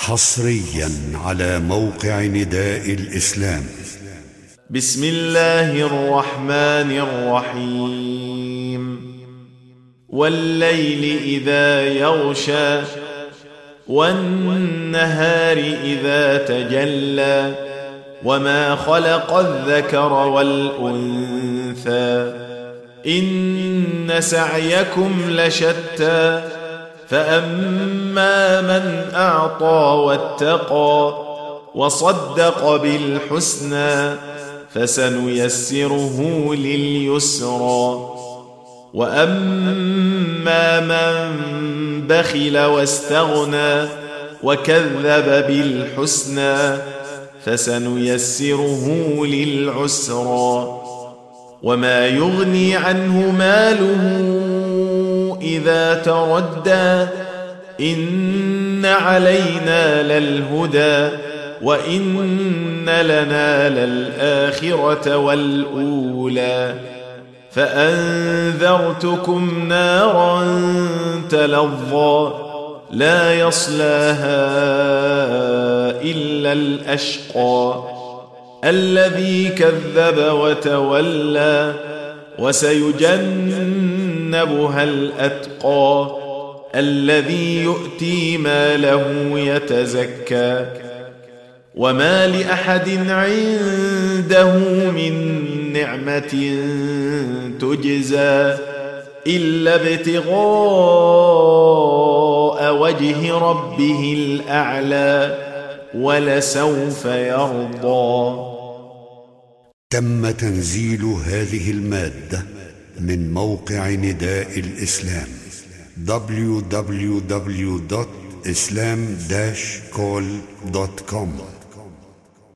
حصريا على موقع نداء الإسلام. بسم الله الرحمن الرحيم. والليل إذا يغشى والنهار إذا تجلى وما خلق الذكر والأنثى إن سعيكم لشتى فأما من أعطى واتقى وصدق بالحسنى فسنيسره لليسرى وأما من بخل واستغنى وكذب بالحسنى فسنيسره للعسرى وما يغني عنه ماله إذا تردى إن علينا للهدى وإن لنا للآخرة والأولى فأنذرتكم نارا تلظى لا يصلاها إلا الأشقى الذي كذب وتولى وسيجنبها الأتقى الذي يؤتي ماله يتزكى وما لأحد عنده من نعمة تجزى إلا ابتغاء وجه ربه الأعلى ولسوف يرضى. تم تنزيل هذه المادة من موقع نداء الإسلام www.islam-call.com